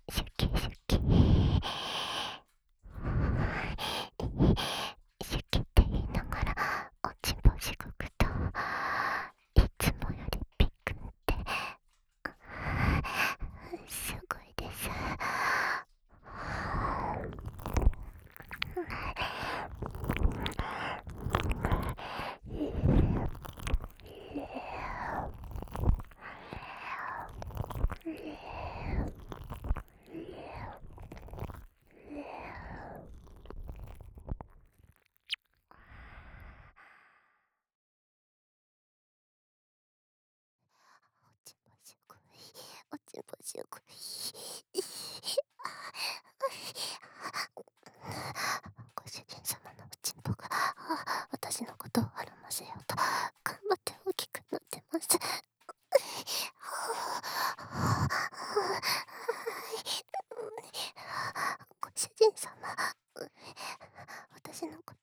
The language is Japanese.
シュキシュキ。シュキって言いながらおちんぽしごくと、いつもよりピクってすごいです。おちんぽしごい。ご主人様のおちんぽが私のことをあらませようと頑張って大きくなってます。ご主人様、私のこ